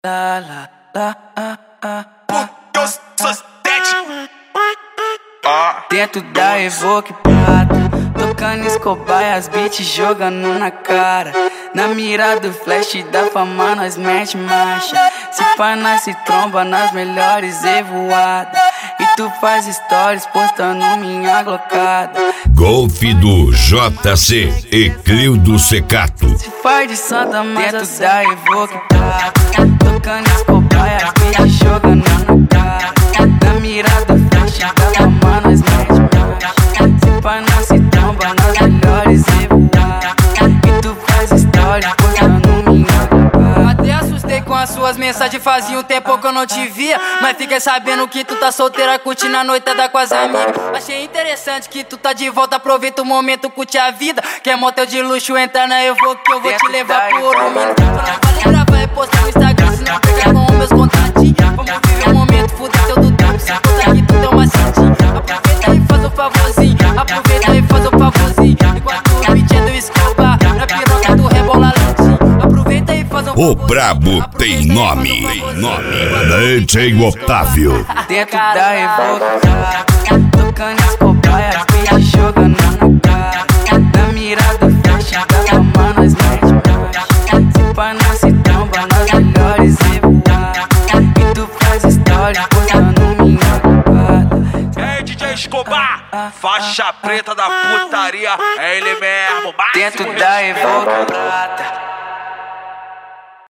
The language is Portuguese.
La la la Eu sou Tete. Dentro da Evoque Prata, tocando Escobar e as beats jogando na cara. Na mira do flash da fama nós mete marcha. Se pá nós se tromba nas melhores evoadas. E tu faz stories postando minha glocada. Golf do JC e Clio Secato. Se faz de santa, mas dentro da Evoque Prata, tocando Escobar e as beats jogando na cara. Na mira do flash da fama nós mete marcha. Se pá nós se tromba nas melhores evoadas. E tu faz stories postando minha glocada. Até assustei com as suas mensagens, fazia um tempo que eu não te via. Mas fiquei sabendo que tu tá solteira, curtindo a noitada com as amigas. Achei interessante que tu tá de volta, aproveita o momento, curte a vida. Quer motel de luxo, entra na Evoque que eu vou te levar por um minuto. Só não vale gravar e postar no Instagram, senão pega com meus contatinhos. Vamos viver um momento, fuder teu do tempo, se conta que tu tem uma cintinha. Aproveita e faz um favorzinho, aproveita e faz um favorzinho. Enquanto o beat é do Escobar, na piroca tu rebola lentinho. Aproveita e faz um favorzinho. O brabo tem nome. DJ Otávio. Dentro da Evoque Prata, tocando Escobar e as beats jogando na cara. Na mira do flash da fama nós mete marcha. Se pá nós se tromba nas melhores evoadas. E tu faz stories postando minha glocada. É DJ Escobar, faixa preta da putaria, é ele mesmo. Dentro da Evoque Prata,